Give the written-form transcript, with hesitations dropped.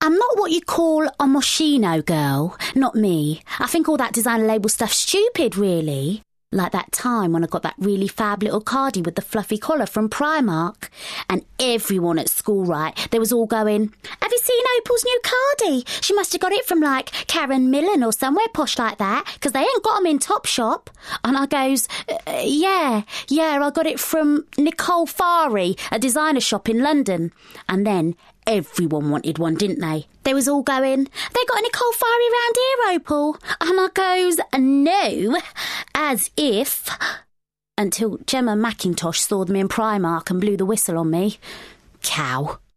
I'm not what you call a Moschino girl. Not me. I think all that designer label stuff's stupid, really. Like that time when I got that really fab little cardi with the fluffy collar from Primark. And everyone at school, right, they was all going, have you seen Opal's new cardi? She must have got it from, like, Karen Millen or somewhere posh like that, because they ain't got 'em in Topshop. And I goes, yeah, I got it from Nicole Fari, a designer shop in London. And then everyone wanted one, didn't they? They was all going, they got a Nicole Fari round here, Opal. And I goes, no, as if. Until Gemma McIntosh saw them in Primark and blew the whistle on me. Cow.